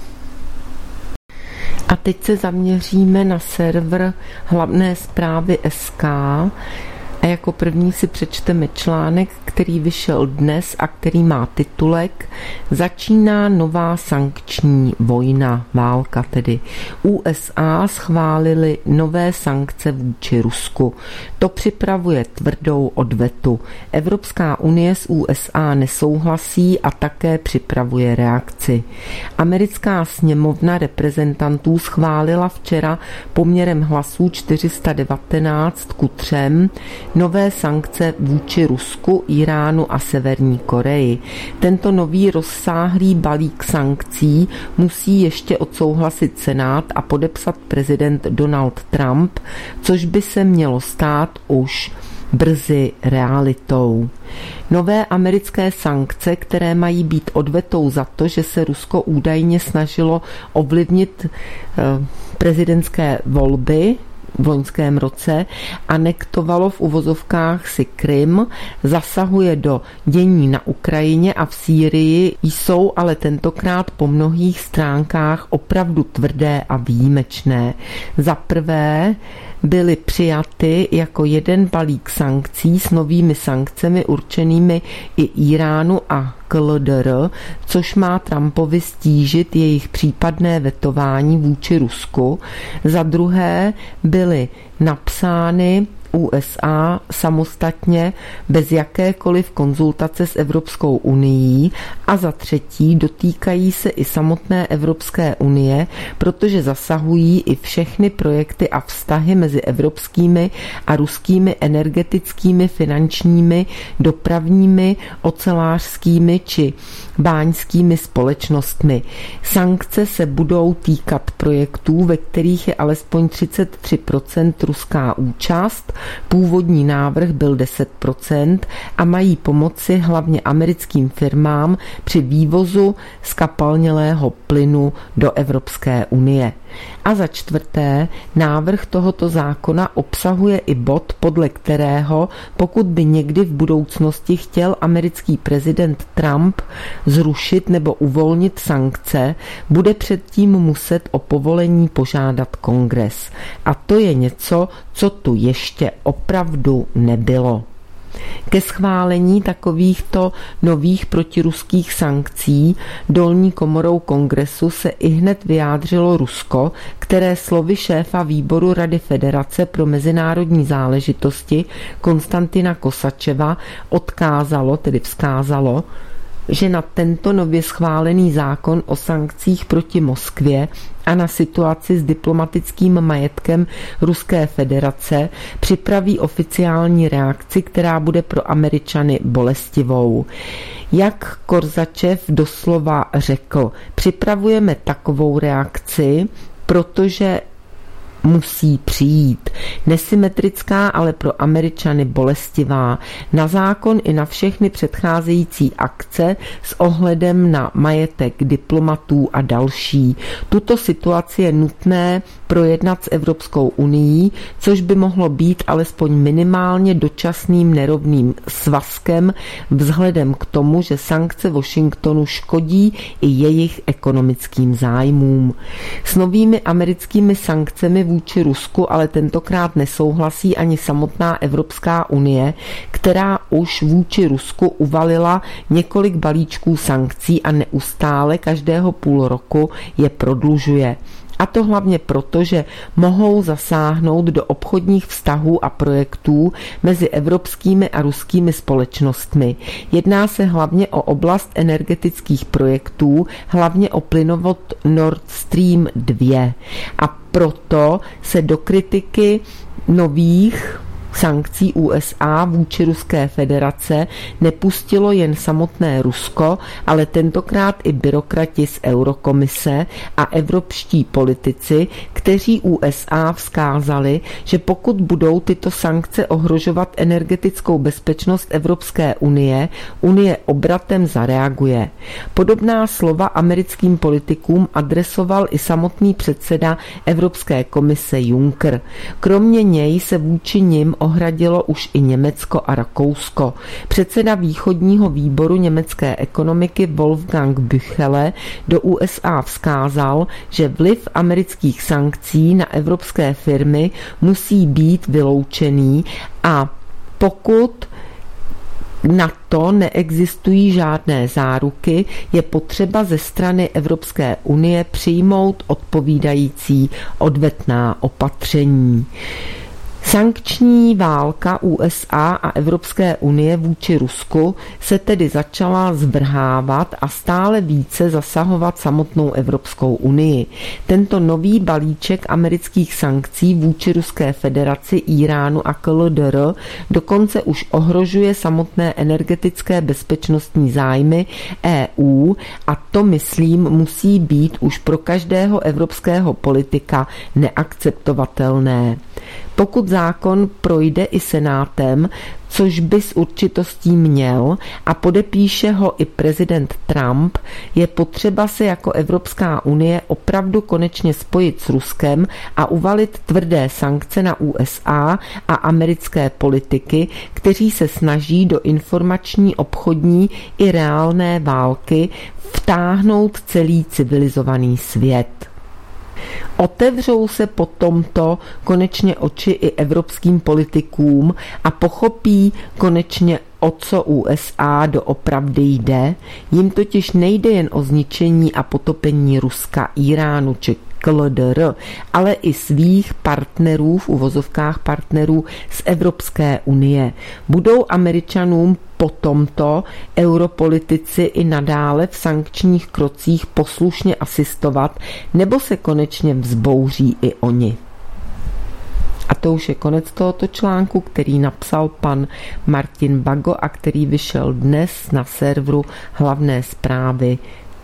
A teď se zaměříme na server Hlavné zprávy tečka es ká a jako první si přečteme článek, který vyšel dnes a který má titulek Začíná nová sankční vojna, válka tedy. U es á schválili nové sankce vůči Rusku. To připravuje tvrdou odvetu. Evropská unie s U S A nesouhlasí a také připravuje reakci. Americká sněmovna reprezentantů schválila včera poměrem hlasů čtyři sta devatenáct ku třem nové sankce vůči Rusku, Iránu a Severní Koreji. Tento nový rozsáhlý balík sankcí musí ještě odsouhlasit Senát a podepsat prezident Donald Trump, což by se mělo stát už brzy realitou. Nové americké sankce, které mají být odvetou za to, že se Rusko údajně snažilo ovlivnit eh, prezidentské volby v loňském roce, anektovalo v uvozovkách si Krym, zasahuje do dění na Ukrajině a v Sýrii, jsou ale tentokrát po mnohých stránkách opravdu tvrdé a výjimečné. Za prvé byly přijaty jako jeden balík sankcí s novými sankcemi určenými i Iránu a K L D R, což má Trumpovi stížit jejich případné vetování vůči Rusku. Za druhé byly napsány U S A samostatně bez jakékoliv konzultace s Evropskou unií a za třetí dotýkají se i samotné Evropské unie, protože zasahují i všechny projekty a vztahy mezi evropskými a ruskými energetickými, finančními, dopravními, ocelářskými či báňskými společnostmi. Sankce se budou týkat projektů, ve kterých je alespoň třicet tři procent ruská účast. Původní návrh byl deset procent a mají pomoci hlavně americkým firmám při vývozu zkapalnělého plynu do Evropské unie. A za čtvrté, návrh tohoto zákona obsahuje i bod, podle kterého, pokud by někdy v budoucnosti chtěl americký prezident Trump zrušit nebo uvolnit sankce, bude předtím muset o povolení požádat Kongres. A to je něco, co tu ještě opravdu nebylo. Ke schválení takovýchto nových protiruských sankcí dolní komorou Kongresu se ihned vyjádřilo Rusko, které slovy šéfa výboru Rady Federace pro mezinárodní záležitosti Konstantina Kosačeva odkázalo, tedy vzkázalo, že na tento nově schválený zákon o sankcích proti Moskvě a na situaci s diplomatickým majetkem Ruské federace připraví oficiální reakci, která bude pro Američany bolestivou. Jak Korzačev doslova řekl, připravujeme takovou reakci, protože musí přijít. Nesymetrická, ale pro Američany bolestivá. Na zákon i na všechny předcházející akce s ohledem na majetek diplomatů a další. Tuto situaci je nutné projednat s Evropskou unií, což by mohlo být alespoň minimálně dočasným nerovným svazkem vzhledem k tomu, že sankce Washingtonu škodí i jejich ekonomickým zájmům. S novými americkými sankcemi vůči Rusku ale tentokrát nesouhlasí ani samotná Evropská unie, která už vůči Rusku uvalila několik balíčků sankcí a neustále každého půl roku je prodlužuje. A to hlavně proto, že mohou zasáhnout do obchodních vztahů a projektů mezi evropskými a ruskými společnostmi. Jedná se hlavně o oblast energetických projektů, hlavně o plynovod Nord Stream dva. A proto se do kritiky nových sankcí U S A vůči Ruské federace nepustilo jen samotné Rusko, ale tentokrát i byrokrati z Eurokomise a evropští politici, kteří U S A vzkázali, že pokud budou tyto sankce ohrožovat energetickou bezpečnost Evropské unie, Unie obratem zareaguje. Podobná slova americkým politikům adresoval i samotný předseda Evropské komise Juncker. Kromě něj se vůči nim ohradilo už i Německo a Rakousko. Předseda východního výboru německé ekonomiky Wolfgang Büchele do U S A vzkázal, že vliv amerických sankcí na evropské firmy musí být vyloučený a pokud na to neexistují žádné záruky, je potřeba ze strany Evropské unie přijmout odpovídající odvetná opatření. Sankční válka U S A a Evropské unie vůči Rusku se tedy začala zvrhávat a stále více zasahovat samotnou Evropskou unii. Tento nový balíček amerických sankcí vůči Ruské federaci, Íránu a K L D R dokonce už ohrožuje samotné energetické bezpečnostní zájmy E U a to, myslím, musí být už pro každého evropského politika neakceptovatelné. Pokud zákon projde i senátem, což by s určitostí měl, a podepíše ho i prezident Trump, je potřeba se jako Evropská unie opravdu konečně spojit s Ruskem a uvalit tvrdé sankce na U S A a americké politiky, kteří se snaží do informační, obchodní i reálné války vtáhnout celý civilizovaný svět. Otevřou se po tomto konečně oči i evropským politikům a pochopí konečně, o co U S A doopravdy jde. Jim totiž nejde jen o zničení a potopení Ruska, Íránu či K L D R, ale i svých partnerů, v uvozovkách partnerů z Evropské unie. Budou Američanům po tomto europolitici i nadále v sankčních krocích poslušně asistovat, nebo se konečně vzbouří i oni? A to už je konec tohoto článku, který napsal pan Martin Bago a který vyšel dnes na serveru hlavné zprávy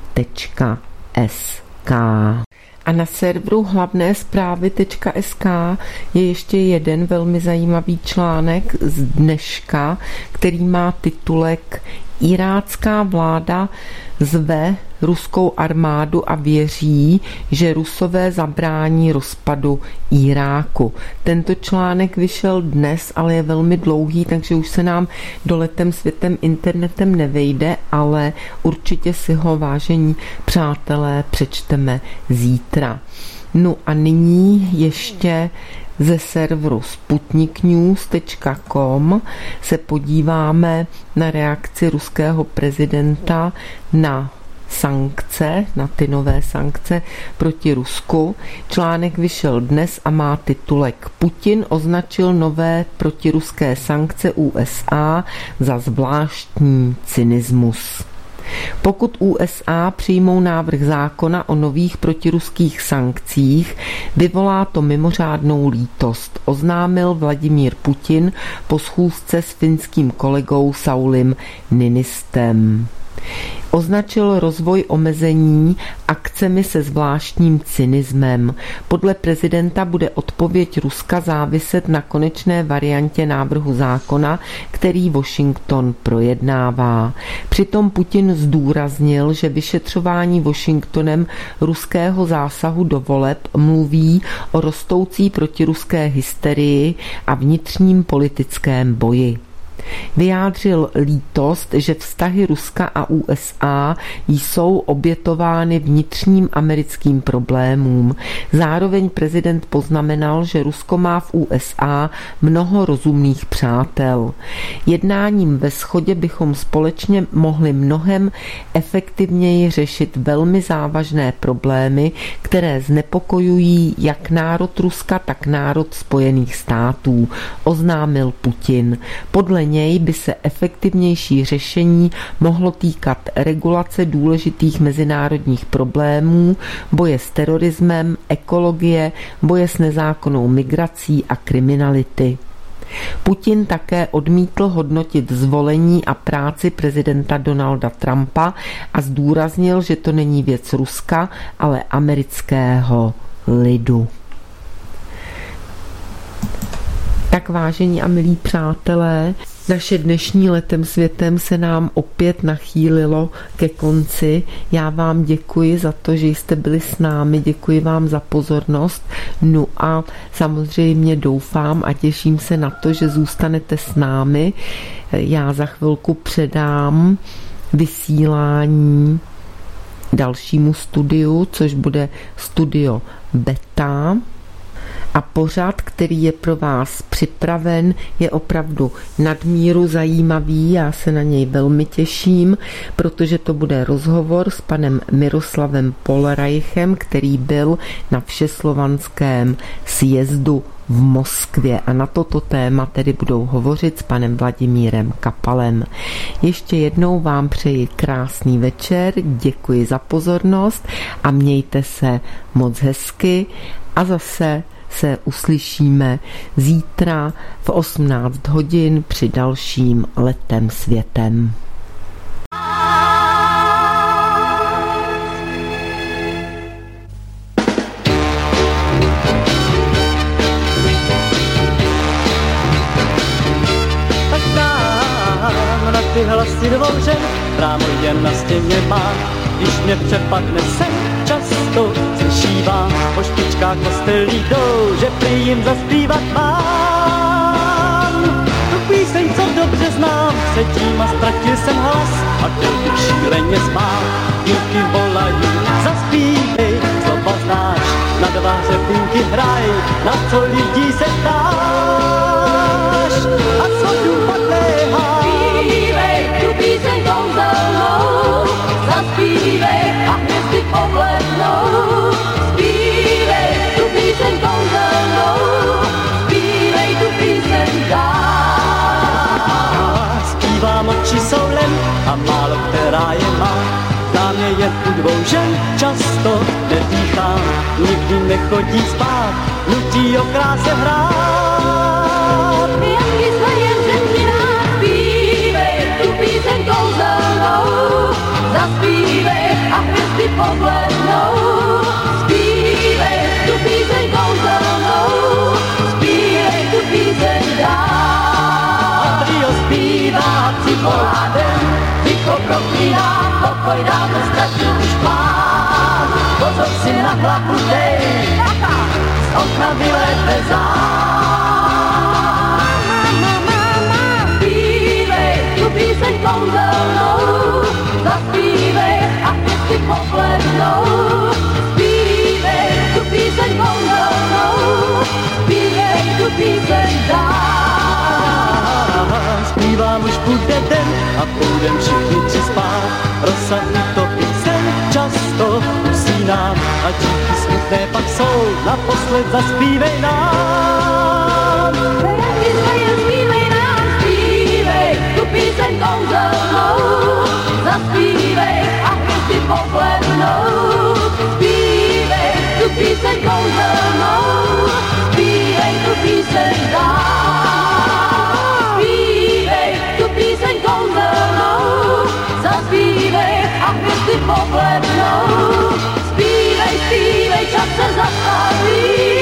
tečka es ká. A na serveru hlavné zprávy tečka es ká je ještě jeden velmi zajímavý článek z dneška, který má titulek Irácká vláda zve ruskou armádu a věří, že Rusové zabrání rozpadu Iráku. Tento článek vyšel dnes, ale je velmi dlouhý, takže už se nám doletem světem internetem nevejde, ale určitě si ho, vážení přátelé, přečteme zítra. No a nyní ještě ze serveru sputnik news tečka com se podíváme na reakci ruského prezidenta na sankce, na ty nové sankce proti Rusku. Článek vyšel dnes a má titulek Putin označil nové protiruské sankce U S A za zvláštní cynismus. Pokud U S A přijmou návrh zákona o nových protiruských sankcích, vyvolá to mimořádnou lítost, oznámil Vladimír Putin po schůzce s finským kolegou Saulim Niinistem. Označil rozvoj omezení akcemi se zvláštním cynismem. Podle prezidenta bude odpověď Ruska záviset na konečné variantě návrhu zákona, který Washington projednává. Přitom Putin zdůraznil, že vyšetřování Washingtonem ruského zásahu do voleb mluví o rostoucí protiruské hysterii a vnitřním politickém boji. Vyjádřil lítost, že vztahy Ruska a U S A jsou obětovány vnitřním americkým problémům. Zároveň prezident poznamenal, že Rusko má v U S A mnoho rozumných přátel. Jednáním ve shodě bychom společně mohli mnohem efektivněji řešit velmi závažné problémy, které znepokojují jak národ Ruska, tak národ Spojených států, oznámil Putin. Podle něj by se efektivnější řešení mohlo týkat regulace důležitých mezinárodních problémů, boje s terorismem, ekologie, boje s nezákonnou migrací a kriminality. Putin také odmítl hodnotit zvolení a práci prezidenta Donalda Trumpa a zdůraznil, že to není věc Ruska, ale amerického lidu. Tak vážení a milí přátelé, naše dnešní Letem světem se nám opět nachýlilo ke konci. Já vám děkuji za to, že jste byli s námi, děkuji vám za pozornost. No a samozřejmě doufám a těším se na to, že zůstanete s námi. Já za chvilku předám vysílání dalšímu studiu, což bude studio Beta. A pořad, který je pro vás připraven, je opravdu nadmíru zajímavý. Já se na něj velmi těším, protože to bude rozhovor s panem Miroslavem Polreichem, který byl na Všeslovanském sjezdu v Moskvě a na toto téma tedy budou hovořit s panem Vladimírem Kapalem. Ještě jednou vám přeji krásný večer, děkuji za pozornost a mějte se moc hezky a zase se uslyšíme zítra v osmnáct hodin při dalším Letem světem. Tak dám na ty hlasy dvou žen, právo jen na stěně mám, když mě přepadne sen, často slyšívám po špičkách kostelí jdou, že prý jim zaspívat mám. Tu píseň, co dobře znám, sedím a ztratil jsem hlas a chtěl bych šíleně smát. Díky volají, zaspívej, slova znáš, na dva hřebínky hraj, na co lidí se ptáš a co důvod léhá. Zpívej tu píseň kouzelnou, zaspívej a hvězdy pohlednou. Zpívej tu píseň kouzelnou, zpívej tu píseň dál. Zpívám, oči jsou lem a málo která je má. Znám je jen u dvou žen, často nedýchám, nikdy nechodí spát, nutí o kráse hrát. Jaký se jen řekni nám, zpívej tu píseň kouzelnou, zaspívej a hvězdy pohlednou. Zpívej tu píseň kouzelnou, zpívej tu píseň dál. A trio zpívá, přivolá den, ticho proklíná, pokoj dávno ztratil už plán. Pozor si na hlavu dej, z okna vylépe zám. Zpívej tu píseň kouzelnou, zaspívej a hvězdy pohlednou. Zpívej tu píseň kouzelnou, zpívej tu píseň dál. Zpívám, už bude den a půjdem všichni tři spát. Rozsadí to píseň, často usínám a díky smutné pak jsou, naposled zaspívej nám. Jaký se jen zpívej nám, zpívej tu píseň kouzelnou, zaspívej a hvězdy pohlednou. Zpívej tu píseň kouzelnou, zpívej tu píseň dál. Zpívej tu píseň kouzelnou, zaspívej a hvězdy pohlednou. Zpívej, zpívej, čas se zastaví.